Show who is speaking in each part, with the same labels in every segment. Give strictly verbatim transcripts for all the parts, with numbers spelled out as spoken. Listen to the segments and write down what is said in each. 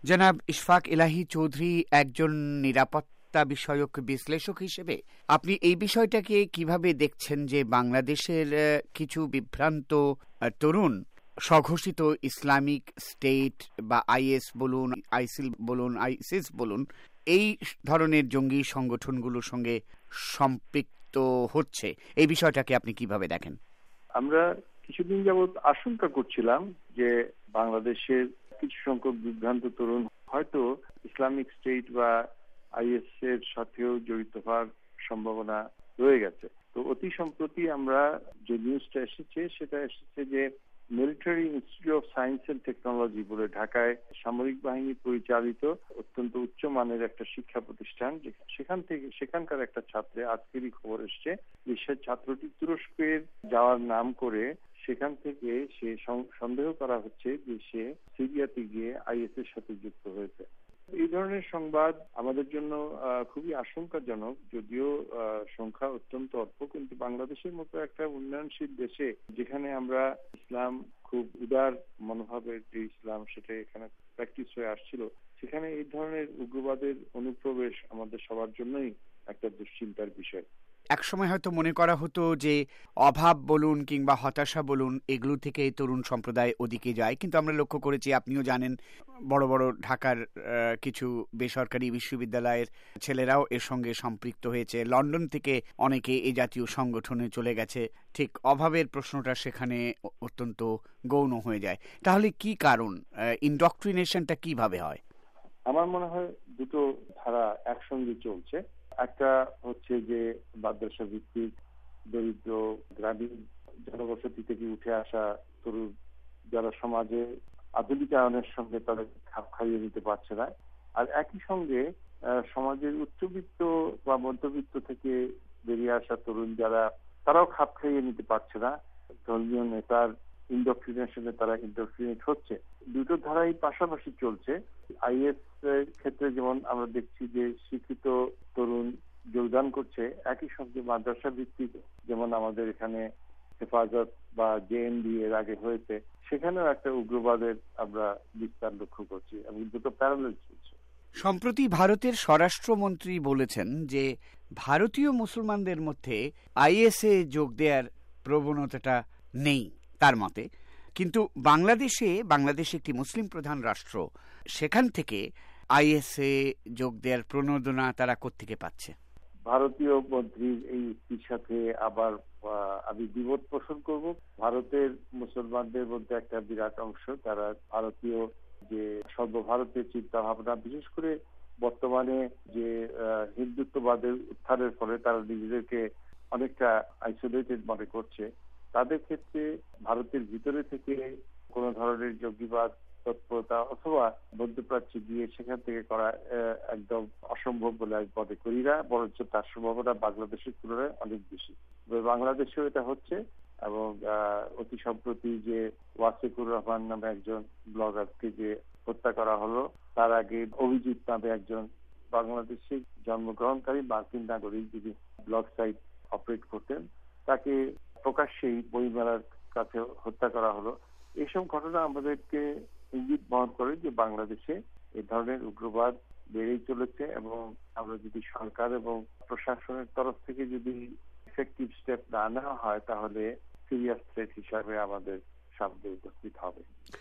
Speaker 1: জনাব ইশফাক ইলাহী চৌধুরী, একজন নিরাপত্তা বিষয়ক বিশ্লেষক হিসেবে আপনি এই বিষয়টাকে কিভাবে দেখছেন যে বাংলাদেশের কিছু বিভ্রান্ত তরুণ স্বঘোষিত ইসলামিক স্টেট বা আইএস বলুন, আইসিল বলুন, আইসিস বলুন, এই ধরনের জঙ্গি সংগঠনগুলোর সঙ্গে সম্পৃক্ত হচ্ছে, এই বিষয়টাকে আপনি কিভাবে দেখেন?
Speaker 2: আমরা কিছুদিন যাবৎ আশঙ্কা করছিলাম যে বাংলাদেশের কিছু সংখ্যক বিভ্রান্ত তরুণ হয়তো ইসলামিক স্টেট বা আইএস এর সাথেও জড়িত হওয়ার সম্ভাবনা রয়ে গেছে। তো অতি সম্প্রতি আমরা যে নিউজটা এসেছে সেটা এসেছে যে military institute of science and technology বলে ঢাকায় সামরিক বাহিনী পরিচালিত অত্যন্ত উচ্চমানের একটা শিক্ষা প্রতিষ্ঠান, সেখান থেকে সেখানকার একটা ছাত্রে আজকেরই খবর এসছে যে সে ছাত্রটি তুরস্কের যাওয়ার নাম করে সেখান থেকে সে সন্দেহ করা হচ্ছে যে সে সিরিয়াতে গিয়ে আইএস এর সাথে যুক্ত হয়েছে। এই ধরনের সংবাদ আমাদের জন্য খুবই আশঙ্কাজনক, যদিও সংখ্যা অত্যন্ত অল্প, কিন্তু বাংলাদেশের মতো একটা উন্নয়নশীল দেশে যেখানে আমরা ইসলাম খুব উদার মনোভাবের যে ইসলাম সেটা এখানে প্র্যাকটিস হয়ে আসছিল, সেখানে এই ধরনের উগ্রবাদের অনুপ্রবেশ আমাদের সবার জন্যই একটা দুশ্চিন্তার বিষয়।
Speaker 1: একসময় হয়তো মনে করা হতো যে অভাব বলুন কিংবা হতাশা বলুন, এগুলো থেকে তরুণ সম্প্রদায় ওদিকে যায়, কিন্তু আমরা লক্ষ্য করেছি, আপনিও জানেন, বড় বড় ঢাকার কিছু বেসরকারি বিশ্ববিদ্যালয়ের ছেলেরাও এর সঙ্গে সম্পৃক্ত হয়েছে। লন্ডন থেকে অনেকে এই জাতীয় সংগঠনে চলে গেছে। ঠিক অভাবের প্রশ্নটা সেখানে অত্যন্ত গৌণ হয়ে যায়। তাহলে কি কারণ? ইনডক্ট্রিনেশনটা কিভাবে হয়?
Speaker 2: আমার মনে হয় দুটো ধারা একসঙ্গে চলছে। একটা হচ্ছে যে মাদ্রাসা ভিত্তিক দরিদ্র গ্রামীণ জনবসতি থেকে উঠে আসা তরুণ যারা সমাজে আধুনিকায়নের সঙ্গে তাদের খাপ খাইয়ে নিতে পারছে না, আর একই সঙ্গে সমাজের উচ্চবিত্ত বা মধ্যবিত্ত থেকে বেরিয়ে আসা তরুণ যারা তারাও খাপ খাইয়ে নিতে পারছে না, ধর্মীয় নেতার ইন্ডক্ট্রিনেশনে তারা ইন্ডক্ট্রিনেট হচ্ছে। দুটো ধারাই পাশাপাশি চলছে। আইএস এর ক্ষেত্রে যেমন আমরা দেখছি যে শিক্ষিত তরুণ যোগদান করছে, একই সঙ্গে মাদ্রাসা ভিত্তিক যেমন আমাদের এখানে হেফাজত বা জেএনডি এর আগে হয়েছে, সেখানেও একটা উগ্রবাদের আমরা বিস্তার লক্ষ্য করছি এবং দুটো প্যারালাল চলছে।
Speaker 1: সম্প্রতি ভারতের স্বরাষ্ট্রমন্ত্রী বলেছেন যে ভারতীয় মুসলমানদের মধ্যে আইএসএ যোগ দেওয়ার প্রবণতাটা নেই তার মতে, কিন্তু বাংলাদেশে বাংলাদেশ একটি মুসলিম প্রধান রাষ্ট্র, সেখান থেকে আইএসএ যোগ দেওয়ার প্রণোদনা তারা কোত্থেকে পাচ্ছে?
Speaker 2: ভারতীয় মন্ত্রীর এই উক্তির সাথে আবার আমি দ্বিমত পোষণ করব। ভারতের মুসলমানদের মধ্যে একটা বিরাট অংশ তারা ভারতীয় যে সর্বভারতীয় চিন্তা ভাবনা, বিশেষ করে বর্তমানে যে হিন্দুত্ববাদের উত্থানের ফলে তারা নিজেদেরকে অনেকটা আইসোলেটেড মনে করছে, তাদের ক্ষেত্রে ভারতের ভিতরে থেকে কোনো ধরনের জঙ্গিবাদ তৎপরতা অথবা মধ্যপ্রাচ্যে গিয়ে সেখান থেকে করা একদম অসম্ভব বলে আমি মনে করি না, বরঞ্চ তার সম্ভাবনা বাংলাদেশের তুলনায় অনেক বেশি। বাংলাদেশেও এটা হচ্ছে এবং অতি সম্প্রতি যে ওয়াসিকুর রহমান নামে একজন ব্লগারকে যে হত্যা করা হলো, তার আগে অভিজিৎ নামে একজন বাংলাদেশে জন্মগ্রহণকারী মার্কিন নাগরিক যিনি ব্লগ সাইট অপারেট করতেন, তাকে প্রকাশ্যেই বইমেলার কাছে হত্যা করা হলো। এইসব ঘটনা আমাদেরকে ইঙ্গিত বহন করে যে বাংলাদেশে এই ধরনের উগ্রবাদ বেড়েই চলেছে এবং আমরা যদি সরকার এবং প্রশাসনের তরফ থেকে যদি এফেক্টিভ স্টেপ না নেওয়া হয় তাহলে সিরিয়াস থ্রেট হিসাবে আমাদের সামনে উপস্থিত হবে।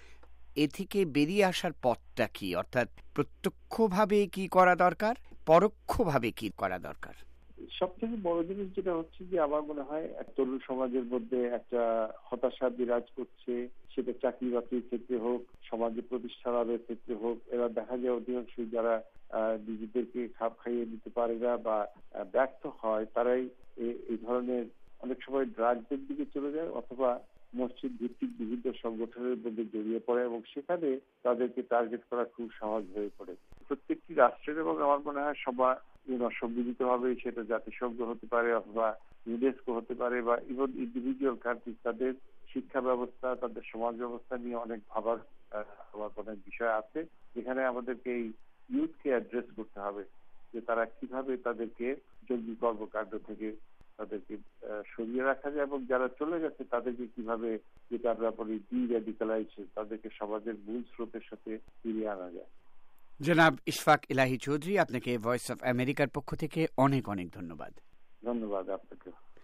Speaker 1: এ থেকে বেরিয়ে আসার পথটা কি? অর্থাৎ প্রত্যক্ষভাবে কি করা দরকার, পরোক্ষভাবে কি করা দরকার?
Speaker 2: সব থেকে বড় জিনিস যেটা হচ্ছে যে আমার মনে হয় তরুণ সমাজের মধ্যে একটা হতাশা বিরাজ করছে, সেটা চাকরি বাকরির ক্ষেত্রে হোক, সমাজে প্রতিষ্ঠানের ক্ষেত্রে হোক। এরা দেখা যায় অধিকাংশ যারা নিজেদেরকে খাপ খাইয়ে নিতে পারে না বা ব্যর্থ হয়, তারাই এই ধরনের অনেক সময় ড্রাগসের দিকে চলে যায় অথবা মসজিদ ভিত্তিক বিভিন্ন সংগঠনের মধ্যে জড়িয়ে পড়ে এবং সেখানে তাদেরকে টার্গেট করা খুব সহজ হয়ে পড়ে। প্রত্যেকটি রাষ্ট্রের এবং আমার মনে হয় সবার সম্মিলিত ভাবে, সেটা জাতিসংঘ হতে পারে অথবা ইউনেস্কো হতে পারে বা ইভেন ইন্ডিভিজুয়াল কান্ট্রি, তাদের শিক্ষা ব্যবস্থা, তাদের সমাজ ব্যবস্থা নিয়ে অনেক ভাবার আমার অনেক বিষয় আছে, যেখানে আমাদেরকে এই ইউথকে অ্যাড্রেস করতে হবে যে তারা কিভাবে তাদেরকে জঙ্গি কর্মকাণ্ড থেকে তাদেরকে সরিয়ে রাখা যায় এবং যারা চলে গেছে তাদেরকে কিভাবে, যেটা আমরা বলি ডি রেডিকালাইজেশন, তাদেরকে সমাজের মূল স্রোতের সাথে ফিরিয়ে আনা যায়।
Speaker 1: জনাব ইশফাক ইলাহি চৌধুরী, আপনাকে ভয়েস অফ আমেরিকার পক্ষ থেকে অনেক অনেক ধন্যবাদ।
Speaker 2: ধন্যবাদ আপনাকে।